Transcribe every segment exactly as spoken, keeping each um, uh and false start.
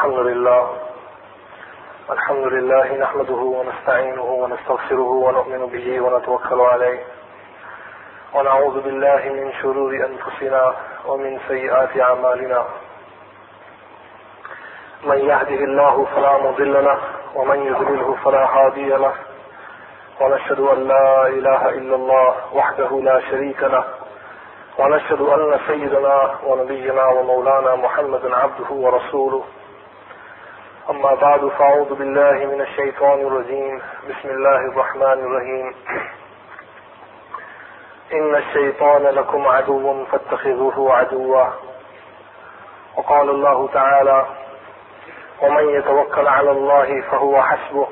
الحمد لله الحمد لله نحمده ونستعينه ونستغفره ونؤمن به ونتوكل عليه ونعوذ بالله من شرور أنفسنا ومن سيئات أعمالنا. من يهده الله فلا مضل له ومن يضلله فلا هادي له، ونشهد أن لا إله إلا الله وحده لا شريك له، ونشهد أن سيدنا ونبينا ومولانا محمدا عبده ورسوله. أما بعد، فأعوذ بالله من الشيطان الرجيم. بسم الله الرحمن الرحيم. إن الشيطان لكم عدو فاتخذوه عدوا. وقال الله تعالى: ومن يتوكل على الله فهو حسبه.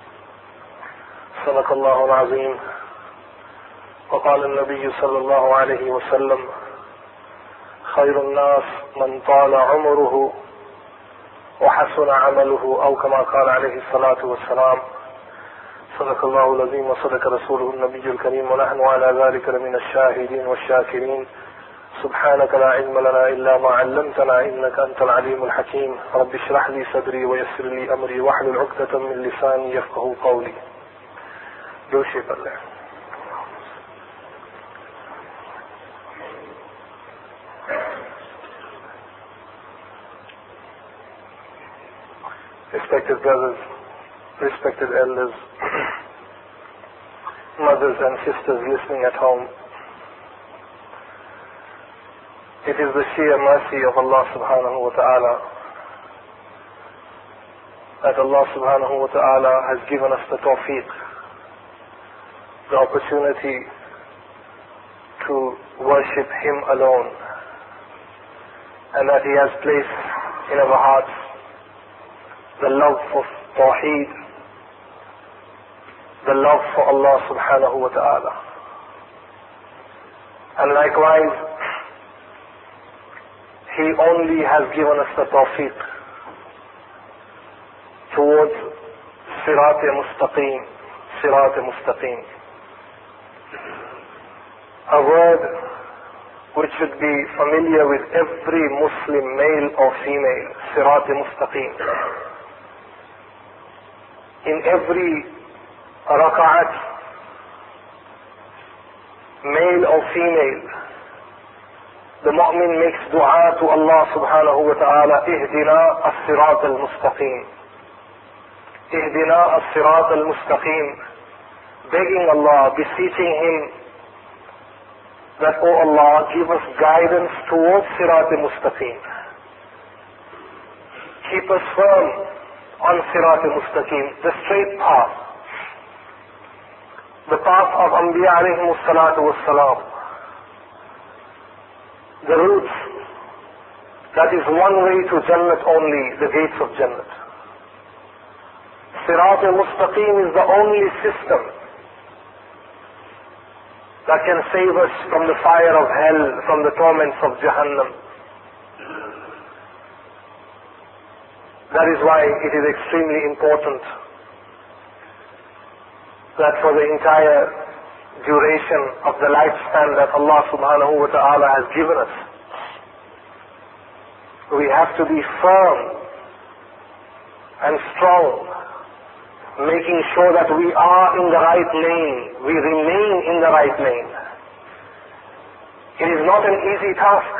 صدق الله العظيم. وقال النبي صلى الله عليه وسلم: خير الناس من طال عمره وحسن عمله، أو كما قال عليه الصلاة والسلام. صدق الله العظيم وصدق رسوله النبي الكريم، ونحن على ذلك لمن الشاهدين والشاكرين. سبحانك لا علم لنا إلا ما علمتنا إنك أنت العليم الحكيم. رب اشرح لي صدري ويسر لي أمري واحلل عقدة من لساني يفقهوا قولي. دوشي بالله. Respected brothers, respected elders, mothers and sisters listening at home, it is the sheer mercy of Allah subhanahu wa ta'ala that Allah subhanahu wa ta'ala has given us the tawfiq, the opportunity to worship Him alone, and that He has placed in our hearts the love for Tawheed, the love for Allah subhanahu wa ta'ala. And likewise, He only has given us the tawfiq towards Sirat-e-Mustaqim, Sirat-e-Mustaqim. A word which should be familiar with every Muslim, male or female, Sirat-e-Mustaqim. In every raka'at, male or female, the mu'min makes dua to Allah subhanahu wa ta'ala: Ihdina as-sirat al-mustaqim. Ihdina as-sirat al-mustaqim. Begging Allah, beseeching Him that, O Allah, give us guidance towards sirat al-mustaqim. Keep us firm on sirat al-mustaqim, the straight path, the path of Anbiya alayhimu salatu wassalam, the route that is one way to Jannat only, the gates of Jannat. Sirat al-mustaqim is the only system that can save us from the fire of hell, from the torments of Jahannam. That is why it is extremely important that for the entire duration of the lifespan that Allah subhanahu wa ta'ala has given us, we have to be firm and strong, making sure that we are in the right lane, we remain in the right lane. It is not an easy task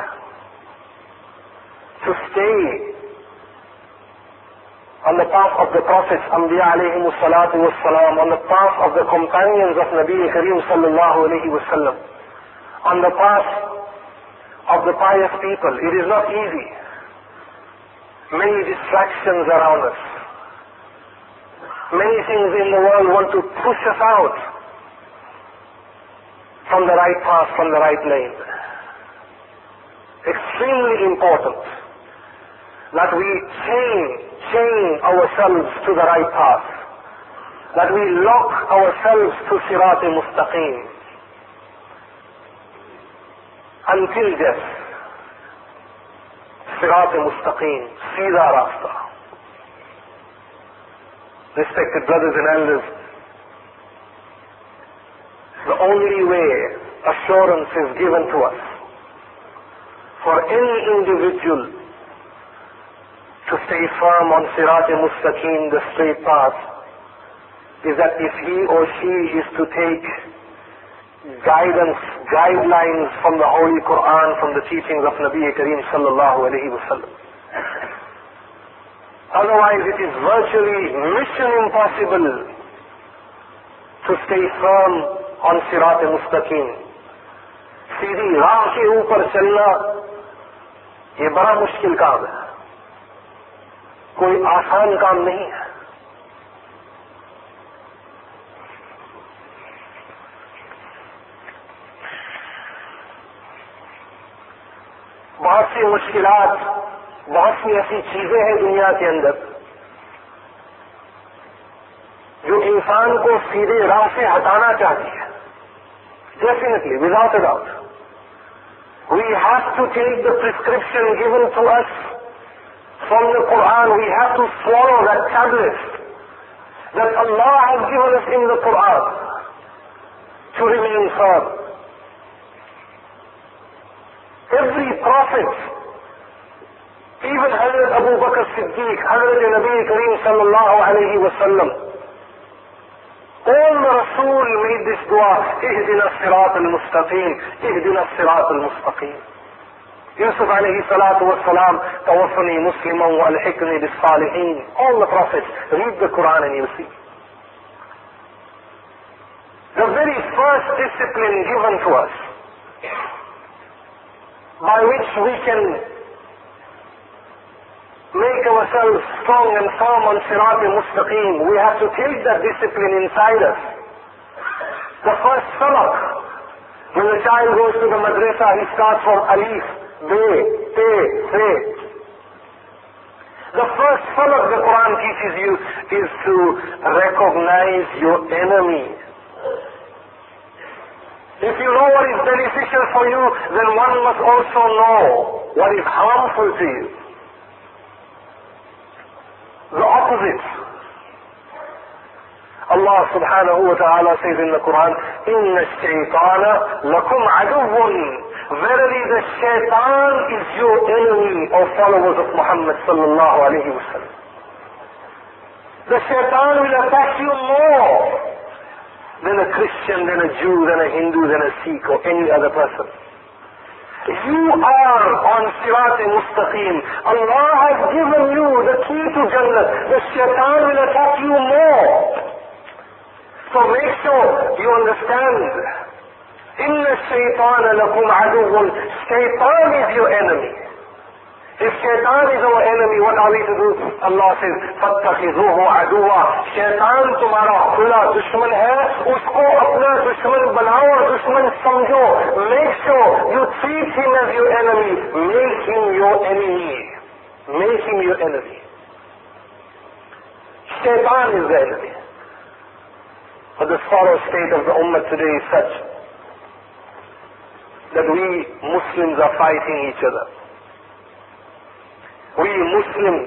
to stay on the path of the Prophets, Anbiya alayhimu salatu wassalam, on the path of the companions of Nabi Kareem sallallahu alayhi wasallam, on the path of the pious people. It is not easy. Many distractions around us. Many things in the world want to push us out from the right path, from the right lane. Extremely important that we chain chain ourselves to the right path, that we lock ourselves to Sirat-e-Mustaqim until death. Sirat-e-Mustaqim, Seedha Rasta. Respected brothers and elders, the only way assurance is given to us for any individual to stay firm on Sirat-e-Mustaqim, the straight path, is that if he or she is to take guidance, guidelines from the Holy Quran, from the teachings of Nabi Kareem sallallahu alayhi wa sallam. Otherwise it is virtually mission impossible to stay firm on Sirat-e-Mustaqim. सीधी राह के ऊपर चलना ये बड़ा मुश्किल काम है, कोई आसान काम नहीं है। बहुत सी मुश्किलात, बहुत सी ऐसी चीजें हैं दुनिया के अंदर जो इंसान को सीधे राह से हटाना चाहती है। Definitely, without a doubt, we have to take the prescription given to us from the Quran. We have to swallow that tablet that Allah has given us in the Quran to remain firm. Every prophet, even Hazrat Abu Bakr Siddiq, Hazrat Nabi Kareem sallallahu alayhi wa sallam, all the Rasul made this dua, Ihdina as-sirat al-mustaqim, Ihdina as-sirat al-mustaqim. Yusuf alayhi salatu wa salam, Tawaffani musliman wa alhiqni bis-salihin. All the prophets, read the Quran and you see. The very first discipline given to us, by which we can make ourselves strong and firm on Sirat-e-Mustaqim, we have to take that discipline inside us. The first sabak, when the child goes to the madrasa, he starts from alif, be, te, se. The first sabak the Quran teaches you is to recognize your enemy. If you know what is beneficial for you, then one must also know what is harmful to you. The opposite. Allah subhanahu wa ta'ala says in the Quran, Inna ash-shaytana lakum aduwwun. Verily the shaitan is your enemy, O followers of Muhammad sallallahu alayhi wa sallam. The shaitan will attack you more than a Christian, than a Jew, than a Hindu, than a Sikh, or any other person. You are on Sirat-e-Mustaqim. Allah has given you the key to Jannah. The shaitan will attack you more. So make sure you understand. Inna shaytana lakum aduwwun. Shaitan is your enemy. If shaitan is our enemy, what are we to do? Allah says, فَاتَّخِذُوهُ عَدُوًا. Shaitan तुम्हारा खुला दुश्मन है, उसको अपना दुश्मन बनाओ और दुश्मन समझो. Make sure you treat him as your enemy. Make him your enemy. Make him your enemy. Shaitan is the enemy. But the sorrow state of the ummah today is such that we Muslims are fighting each other. We Muslims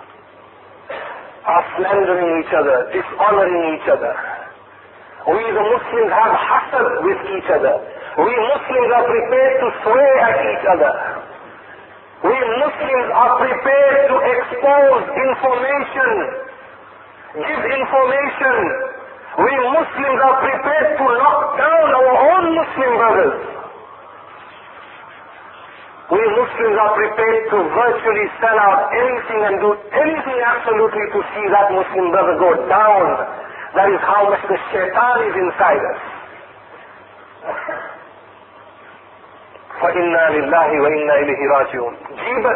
are slandering each other, dishonoring each other. We the Muslims have hasad with each other. We Muslims are prepared to swear at each other. We Muslims are prepared to expose information, give information. We Muslims are prepared to knock down our own Muslim brothers. We Muslims are prepared to virtually sell out anything and do anything absolutely to see that Muslim brother go down. That is how much the shaitan is inside us. فَإِنَّا لِلَّهِ وَإِنَّا إِلَيْهِ رَاجِعُونَ. Ghibat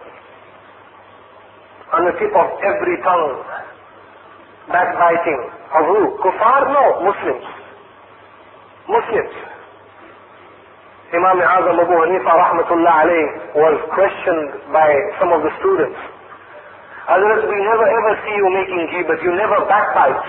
on the tip of every tongue. Backbiting. Of who? Kuffar? No. Muslims. Muslims. Imam Azam Abu Hanifa rahmatullah alayh was questioned by some of the students. Hazrat, we never ever see you making ghibat. You never backbite.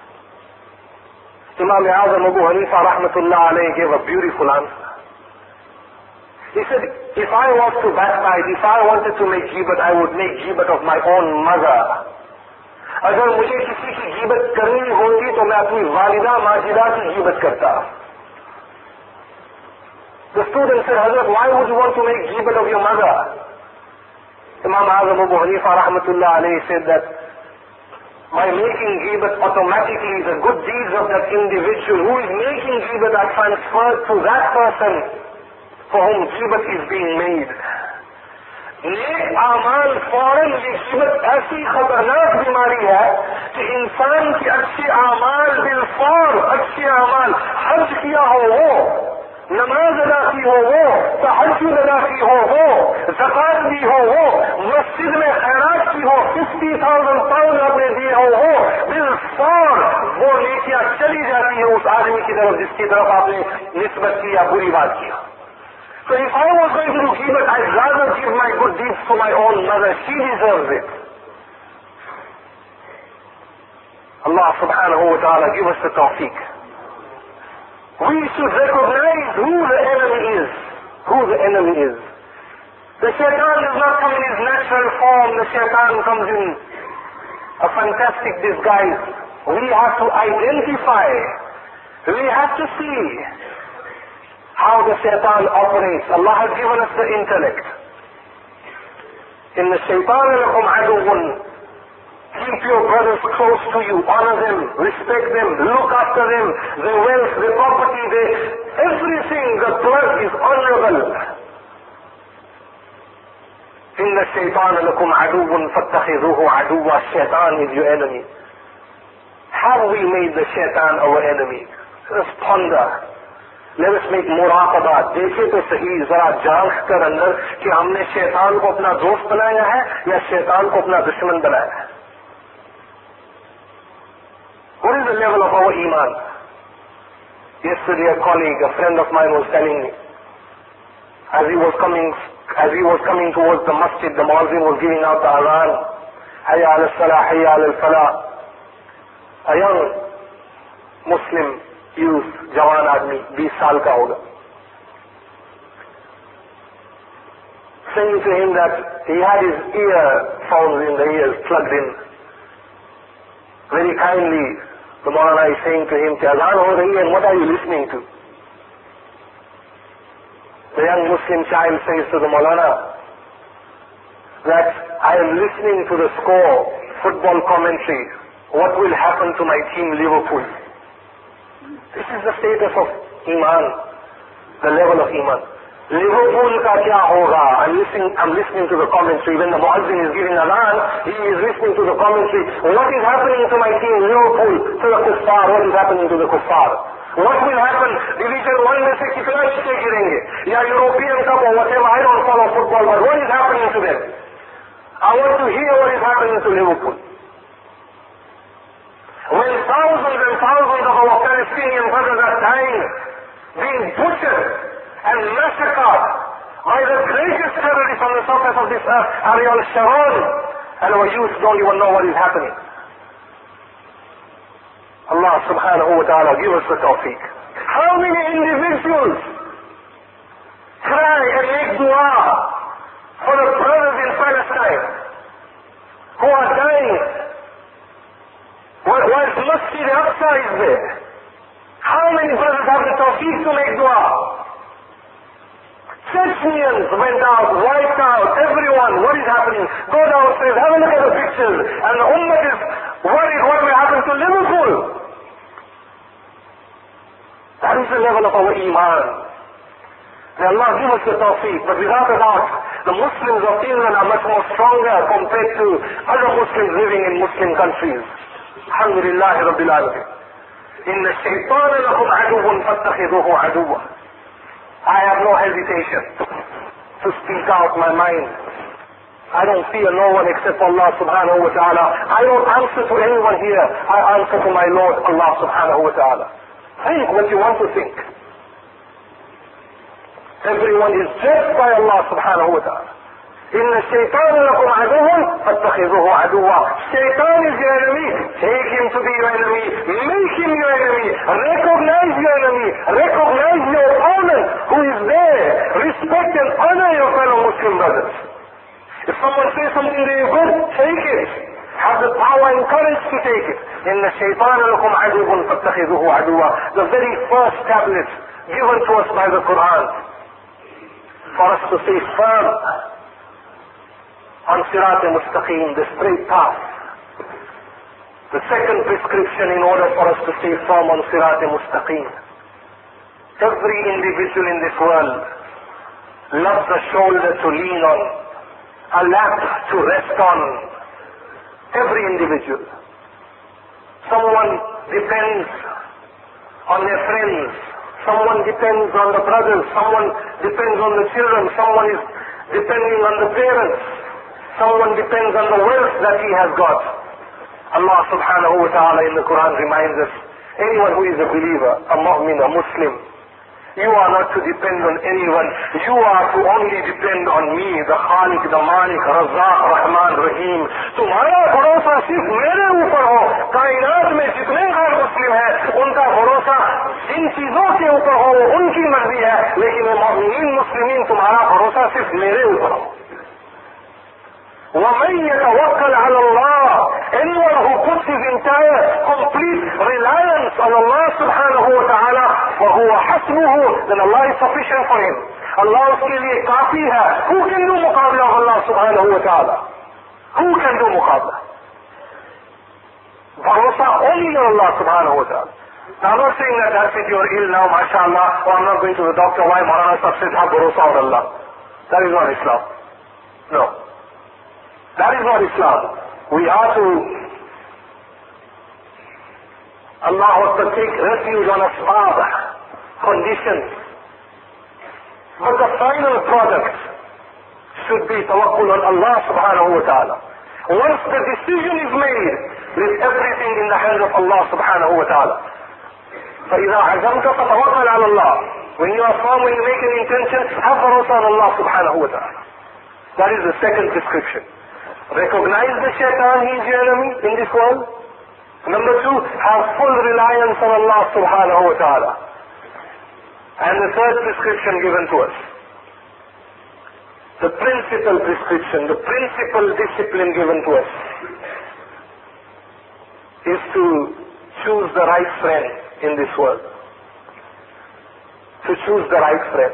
Imam Azam Abu Hanifa rahmatullah alayh gave a beautiful answer. He said, if I was to backbite, if I wanted to make ghibat, I would make ghibat of my own mother. अगर मुझे किसी की गीबत करनी होती तो मैं अपनी वालिदा माजिदा की गीबत करता. The student said, Hazrat, why would you want to make ghibat of your mother? Imam Azam Abu Hanifa rahmatullah alayhi said that by making ghibat, automatically the good deeds of that individual who is making ghibat are transferred to that person for whom ghibat is being made. नेक आमाल फौरन ये गिबत ऐसी खतरनाक बीमारी है कि इंसान के अच्छे आमाल बिलफौर अच्छे आमाल, हज किया हो वो, नमाज अदा की हो वो, तहज्जुद अदा की हो वो, ज़कात दी हो वो, मस्जिद में खैरात की हो, फिफ्टी थाउजेंड पाउंड आपने दिए हो वो, बिलफौर वो नेकियां चली जाती है उस आदमी की तरफ जिसकी तरफ आपने निस्बत की या बुरी बात की. So if I was going to do ghibah, I'd rather give my good deeds to my own mother. She deserves it. Allah subhanahu wa ta'ala give us the tawfiq. We should recognize who the enemy is. Who the enemy is. The shaitan does not come in his natural form. The shaitan comes in a fantastic disguise. We have to identify. We have to see how the shaitan operates. Allah has given us the intellect. In the shaitan lakum aduwwun. Keep your brothers close to you, honor them, respect them, look after them, their wealth, their property, their everything, the blood is honorable. In the shaitan lakum aduwwun fattakhidhuhu aduwwa. Shaitan is your enemy. Have we made the shaitan our enemy? Let us ponder. Let us make मुराक़बा. देखे तो सही जरा जांच कर अंदर कि हमने शैतान को अपना दोस्त बनाया है या शैतान को अपना दुश्मन बनाया है. What is the level of our iman? Yesterday a colleague, a friend of mine was telling me, as he was coming, as he was coming towards the masjid, the muazzin was giving out the adhan, hayya ala salah, hayya ala falah. A young Muslim youth, जवान आदमी, बीस साल का होगा, saying to him that he had his earphones in the ears plugged in. Very kindly, the Maulana is saying to him, Azan ho rahi hai, and what are you listening to? The young Muslim child says to the Maulana that I am listening to the score, football commentary. What will happen to my team Liverpool? This is the status of Iman, the level of Iman. Liverpool ka kya hoga? I'm listening, I'm listening to the commentary. When the muazzin is giving adhan, he is listening to the commentary. What is happening to my team Liverpool? To the kuffar, what is happening to the kuffar? What will happen? Division one में से कितना नीचे गिरेंगे? या European Cup or whatever, I don't follow football, but what is happening to them? I want to hear what is happening to Liverpool. When thousands and thousands of our Palestinian brothers are dying, being butchered and massacred by the greatest terrorist on the surface of this earth, Ariel Sharon, and our youth don't even know what is happening. Allah subhanahu wa ta'ala give us the tawfiq. How many individuals try and make dua for the brothers in Palestine who are dying whilst Masjid al-Aqsa is there? How many brothers have the tawfiq to make dua? Chechens went out, wiped out, everyone. What is happening? Go downstairs, have a look at the pictures. And the ummah is worried what will happen to Liverpool. That is the level of our iman. May Allah give us the tawfiq. But without a doubt, the Muslims of England are much more stronger compared to other Muslims living in Muslim countries. Alhamdulillah Rabbil Alamin. Inna shaytana lakum aduwwun fattakhidhuhu aduwwa. I have no hesitation to speak out my mind. I don't fear no one except Allah subhanahu wa ta'ala. I don't answer to anyone here. I answer to my Lord Allah subhanahu wa ta'ala. Think what you want to think. Everyone is judged by Allah subhanahu wa ta'ala. Inna shaytan lakum aduwwun fattakhidhuhu aduwwa. Shaitan is your enemy. Take him to be your enemy. Make him your enemy. Recognize your enemy. Recognize your opponent who is there. Respect and honor your fellow Muslim brothers. If someone says something to you good, take it. Have the power and courage to take it. Inna shaytan lakum aduwwun fattakhidhuhu aduwwa. The very first tablet given to us by the Quran for us to stay firm on Sirat al-Mustaqim, the straight path. The second prescription in order for us to stay firm on Sirat al-Mustaqim. Every individual in this world loves a shoulder to lean on, a lap to rest on. Every individual. Someone depends on their friends. Someone depends on the brothers. Someone depends on the children. Someone is depending on the parents. Someone depends on the wealth that he has got. Allah subhanahu wa ta'ala in the Quran reminds us, anyone who is a believer, a mu'min, a Muslim, you are not to depend on anyone. You are to only depend on me, the Khaliq, the Malik, Razzaq, Rahman, Rahim. तुम्हारा भरोसा सिर्फ मेरे ऊपर हो. कायनात में जितने गैर मुस्लिम हैं, उनका भरोसा जिन चीजों के ऊपर हो वो उनकी मर्जी है, लेकिन मुमिनीन मुस्लिमीन तुम्हारा भरोसा सिर्फ मेरे ऊपर हो. وَمَنْ يَتَوَكَّلْ عَلَى اللَّهِ, anyone who puts his entire complete reliance on Allah subhanahu wa ta'ala, فَهُوَ حَسْبُهُ, then Allah is sufficient for him. Allah उसके लिए काफी है. Who can do मुकाबला of Allah subhanahu wa ta'ala? Who can do मुकाबला? भरोसा only on Allah subhanahu wa ta'ala. Now I'm not saying that that's it, you're ill now, mashallah, or I'm not going to the doctor, why Maulana Sahib says have भरोसा on Allah. That is not Islam. No. That is not Islam. We are to, Allah was to take refuge on asbab, conditions. But the final product should be tawakkul on Allah subhanahu wa ta'ala. Once the decision is made, leave everything in the hands of Allah subhanahu wa ta'ala. فَإِذَا عَزَمْتَ فَتَوَكَّلْ عَلَى اللَّهِ. When you are firm, when you make an intention, have भरोसा on Allah subhanahu wa ta'ala. That is the second prescription. Recognize the shaitan, he is your enemy in this world. Number two, have full reliance on Allah subhanahu wa ta'ala. And the third prescription given to us, the principal prescription, the principal discipline given to us, is to choose the right friend in this world. To choose the right friend.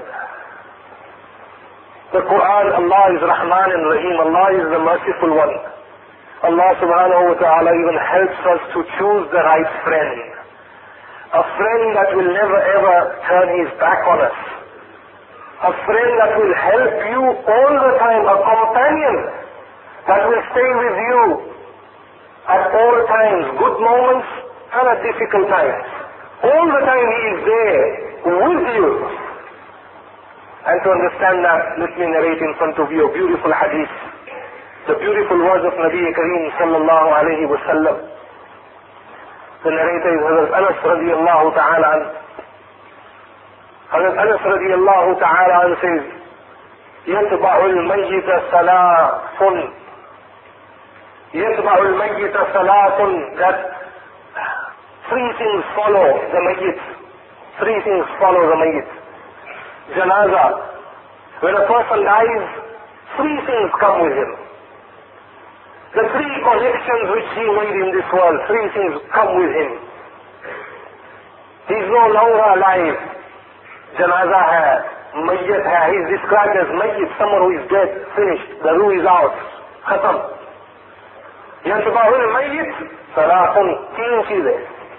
The Quran, Allah is Rahman and Rahim. Allah is the merciful one. Allah subhanahu wa ta'ala even helps us to choose the right friend. A friend that will never ever turn his back on us. A friend that will help you all the time. A companion that will stay with you at all times. Good moments and at difficult times. All the time he is there with you. And to understand that, let me narrate in front of you a beautiful hadith. The beautiful words of Nabi Kareem sallallahu alayhi wa sallam. The narrator is Hazrat Anas radiyallahu ta'ala an. Hazrat Anas radiyallahu ta'ala an says, يَتْبَعُ الْمَيِّتَ ثَلَاثٌ يَتْبَعُ الْمَيِّتَ ثَلَاثٌ, that three things follow the mayyit. Three things follow the mayyit. Janaza. When a person dies, three things come with him. The three connections which he made in this world, three things come with him. He is no longer alive. Janaza hai, mayyat hai. He is described as mayyat, someone who is dead, finished. The ruh is out. Khatam. Yatba'ul mayyit, salatun, teen cheezein.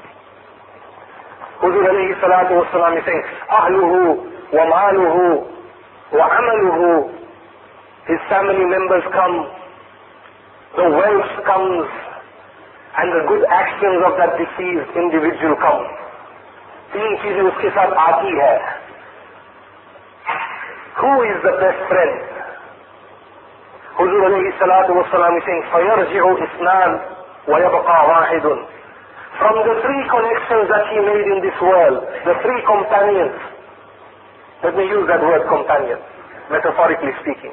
Huzur alayhi salatu wassalam is saying, ahluhu, وَمَالُهُ وَعَمَلُهُ, his family members come, the wealth comes, and the good actions of that deceased individual come. तीन चीजें उसके साथ आती है. Who is the best friend? Huzur alayhi salatu wassalam is saying, فَيَرْجِعُ إِثْنَانِ وَيَبْقَى وَاحِدٌ. From the three connections that he made in this world, the three companions, let me use that word companion, metaphorically speaking.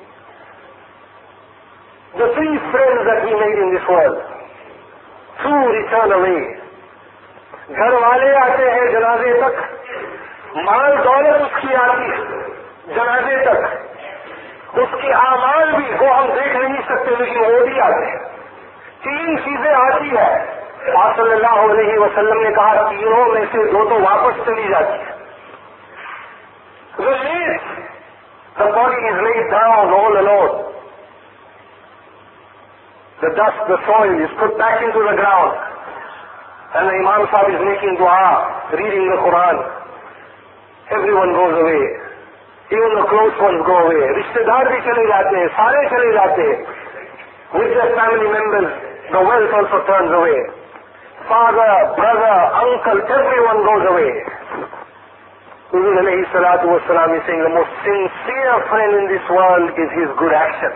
The three friends that he made in this world, two return away. घर वाले आते हैं जनाजे तक, माल दौलत उसकी आती है जनाजे तक, उसके आमाल भी वो हम देख नहीं सकते लेकिन वो भी आते हैं. तीन चीजें आती है. आप सल्लल्लाहु अलैहि वसल्लम ने कहा तीनों में से दो तो वापस चली जाती है. The least, the body is laid down all alone. the dust, the soil is put back into the ground. And the Imam Sahib is making dua, reading the Quran. Everyone goes away. Even the close ones go away. Rishtedar bhi chale jate hain, sare chale jate hain. With their family members, the wealth also turns away. Father, brother, uncle, everyone goes away. Huzur alayhi salatu wassalam is saying the most sincere friend in this world is his good actions.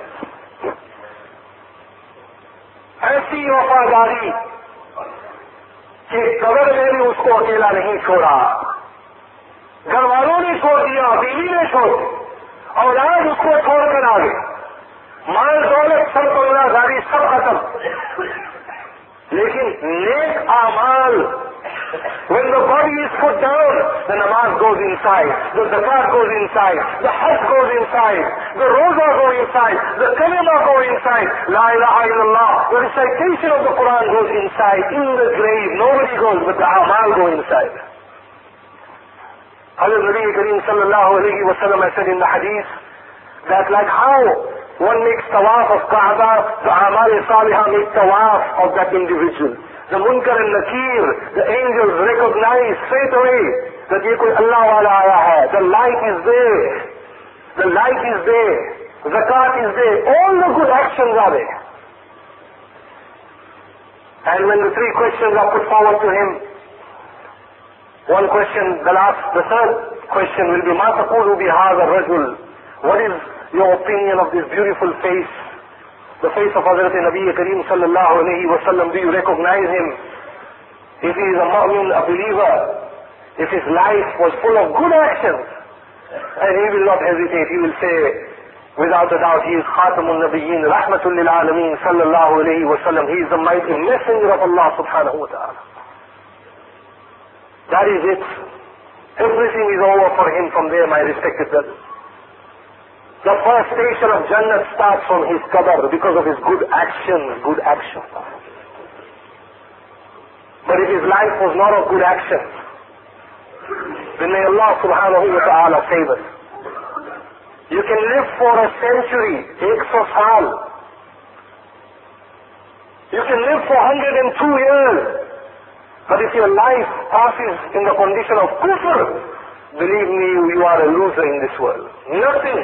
ऐसी वफादारी कि कब्र में भी उसको अकेला नहीं छोड़ा, घर वालों ने छोड़ दिया, बीवी ने छोड़, औलाद उसको छोड़कर आ गए, माल दौलत सब बंगलादारी सब खत्म, लेकिन नेक आमाल, when the body is put down, the namaz goes inside, the zakat goes inside, the hajj goes inside, the roza go inside, the kalima go inside, la ilaha illallah, the recitation of the Quran goes inside. In the grave nobody goes, but the amal go inside. Hazrat Nabi Kareem sallallahu alayhi wa sallam has said in the hadith that like how one makes tawaf of Kaaba, the amal salihah make tawaf of that individual. The Munkar and Nakir, the angels recognize straight away that ye koi Allah wala aaya hai. The light is there. The light is there. Zakat is there. All the good actions are there. And when the three questions are put forward to him, one question, the last, the third question will be, Ma taqulu bi hadha ar-rajul? What is your opinion of this beautiful face? The face of Hazrat Nabi Kareem sallallahu alayhi wa sallam, do you recognize him? If he is a mu'min, a believer, if his life was full of good actions, and he will not hesitate, he will say, without a doubt, he is Khatamun Nabiyyin, Rahmatul lil Alameen sallallahu alayhi wa sallam. He is the mighty messenger of Allah subhanahu wa ta'ala. That is it. Everything is over for him from there, my respected brothers. The first station of Jannah starts from his qabr because of his good actions, good actions. But if his life was not of good actions, then may Allah subhanahu wa ta'ala save us. You can live for a century, ek so saal. You can live for one hundred two years. But if your life passes in the condition of kufr, believe me, you are a loser in this world. Nothing.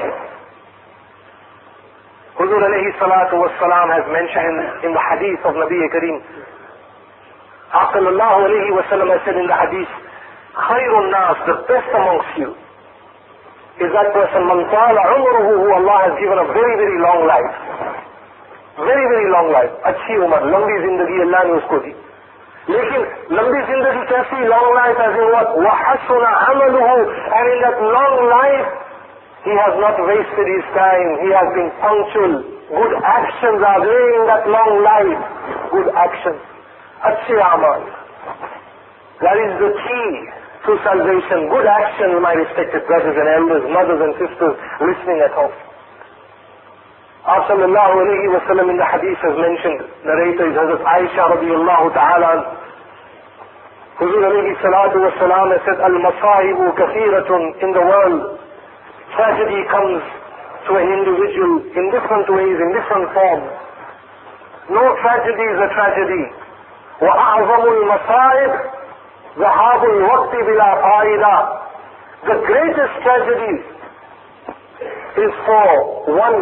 Huzur alayhi salatu wassalam has mentioned in the hadith of Nabi Kareem, sallallahu alayhi wa sallam has said in the hadith, Khairun nas, the best amongst you, is that person, man ta'ala umruhu, who Allah has given a very, very long life. Very, very long life. Achhi umar, lambi zindagi Allah ne usko di. Lekin, lambi zindagi kaisi, long life as in what? Wa hasuna amaluhu, and in that long life, he has not wasted his time. He has been punctual. Good actions are there in that long life. Good actions. Achhe amal. That is the key to salvation. Good actions, my respected brothers and elders, mothers and sisters listening at home. Our sallallahu alayhi wa sallam in the hadith has mentioned, narrator is Hazrat Aisha radiyallahu ta'ala. Huzur alayhi salatu wa salam has said, Al-masaibu kathiratun, in the world, tragedy comes to an individual in different ways, in different forms. No tragedy is a tragedy. وَأَعْظَمُ الْمَصَائِبِ ذَهَابُ الْوَقْتِ بِلَا فَائِدَةٍ. The greatest tragedy is for one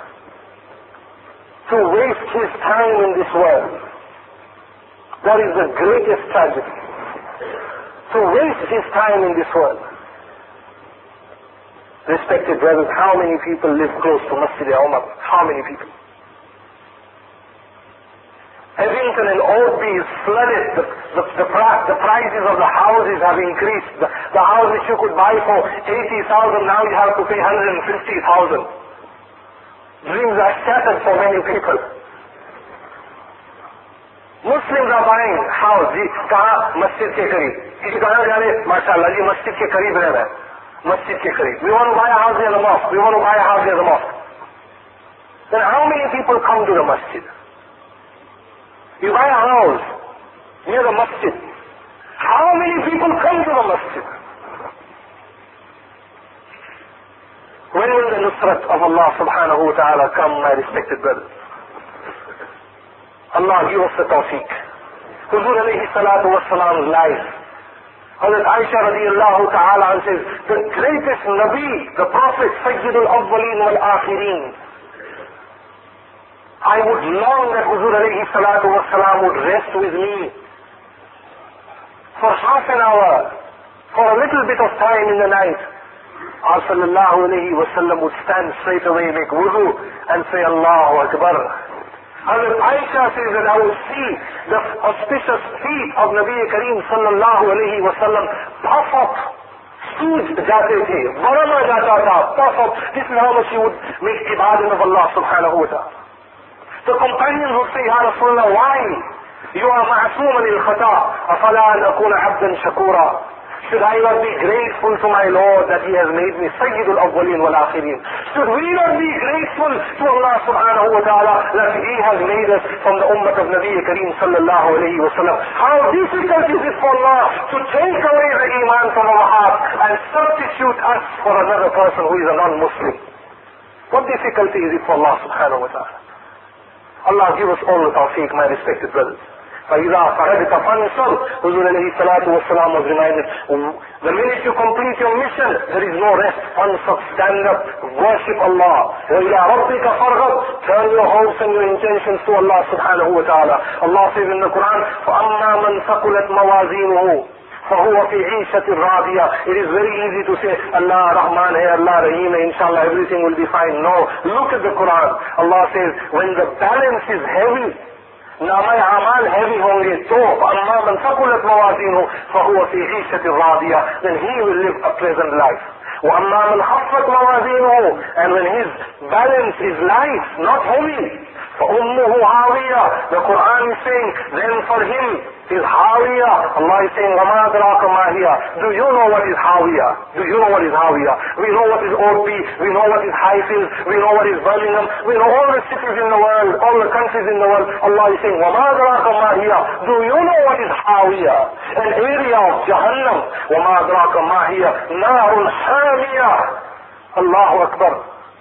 to waste his time in this world. That is the greatest tragedy. To waste his time in this world. Respected brothers, how many people live close to Masjid Umar? How many people? Evington and Oldby is flooded. The, the, the, the prices of the houses have increased. The, the house which you could buy for eighty thousand, now you have to pay one hundred fifty thousand. Dreams are shattered for many people. Muslims are buying house. जी कहाँ? मस्जिद के करीब. किसी कहाँ जा रहे? माशाअल्लाह जी मस्जिद के करीब रह रहे हैं. Masjid ke kareeb. We want to buy a house near the mosque. We want to buy a house near the mosque. Then how many people come to the masjid? You buy a house near the masjid. How many people come to the masjid? When will the nusrat of Allah subhanahu wa ta'ala come, my respected brothers? When will the nusrat of Allah subhanahu wa ta'ala come? The, the, the prices of the houses have increased. The, the house which you could buy for eighty thousand, now you have to pay one hundred fifty thousand. Dreams are shattered for many people. Muslims are buying house. Allah give us the tawfiq. Huzur alayhi salatu wassalam's life. Hazrat Aisha radiallahu ta'ala says, the greatest Nabi, the Prophet, Sayyidul Awwaleen wal Akhirin. I would long that Huzur alayhi salatu wassalam would rest with me for half an hour, for a little bit of time in the night. Our sallallahu alayhi wasallam would stand straight away, make wudu, and say, Allahu Akbar. Hazrat Aisha says that I would see the auspicious feet of Nabi Kareem sallallahu alayhi wasallam puff up, सूज जाते थे, बरमा जाता था, puff up. This is how much he would make ibadah of Allah subhanahu wa ta'ala. The companions would say, Ya Rasulullah, why? You are ma'asooman il-khata, afala an akuna abdan shakura. Should I not be grateful to my Lord that He has made me Sayyidul Awwaleen wal Akhirin? Should we not be grateful to Allah subhanahu wa ta'ala that He has made us from the ummah of Nabi Kareem sallallahu alayhi wa sallam? How difficult is it for Allah to take away the iman from our heart and substitute us for another person who is a non-Muslim? What difficulty is it for Allah subhanahu wa ta'ala? Allah give us all the tawfiq, my respected brothers. فَإِذَا فَرَغْتَ فَانْصَبْ. Huzur alayhi salatu wassalam was reminded, the minute you complete your mission, there is no rest. Fansab, stand up, worship Allah. وَإِلَىٰ رَبِّكَ فَارْغَبْ. Turn your hopes and your intentions to Allah subhanahu wa ta'ala. Allah says in the Quran, فَأَمَّا مَنْ ثَقُلَتْ مَوَازِينُهُ فَهُوَ فِي عِيشَةٍ رَاضِيَةٍ. It is very easy to say, Allah Rahman hai, Allah Rahim hai, inshallah everything will be fine. No. Look at the Quran. Allah says, when the balance is heavy, नामा अमाल heavy होंगे तो अम्मा मन सकुलत मवाज़ीनु फहुव फी ईशत रादिया, then he will live a pleasant life. وأما من خفت موازينه, and when his balance is light, not heavy, فأمه هاوية. The Quran is saying, then for him is Hawiya. Allah is saying, وَمَا أَدْرَاكَ مَا هِيَ. Do you know what is Hawiya? Do you know what is Hawiya? We know what is O P, we know what is Haifil, we know what is Birmingham, we know all the cities in the world, all the countries in the world. Allah is saying, وَمَا أَدْرَاكَ مَا هِيَ. Do you know what is Hawiya? An area of Jahannam. وَمَا أَدْرَاكَ مَا هِيَ. نَارٌ حَامِيَةٌ. Allahu Akbar.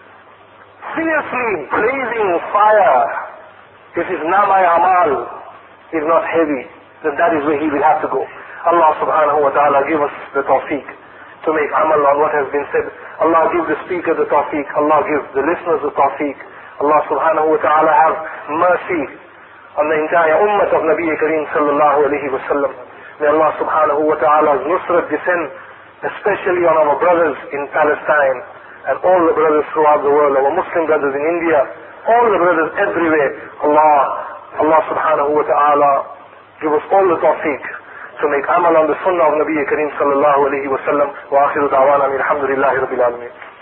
Fiercely blazing fire. If his namai amal is not heavy, then that is where he will have to go. Allah subhanahu wa ta'ala give us the tawfiq to make amal on what has been said. Allah give the speaker the tawfiq. Allah give the listeners the tawfiq. Allah subhanahu wa ta'ala have mercy on the entire ummah of Nabi Kareem sallallahu alayhi wa sallam. May Allah subhanahu wa ta'ala's nusrat descend especially on our brothers in Palestine and all the brothers throughout the world, our Muslim brothers in India, all the brothers everywhere. Allah, Allah subhanahu wa ta'ala give us all the tawfiq to make amal on the sunnah of Nabi Kareem sallallahu alayhi wa sallam. Wa akhiru da'wana alhamdulillahi rabbil alameen.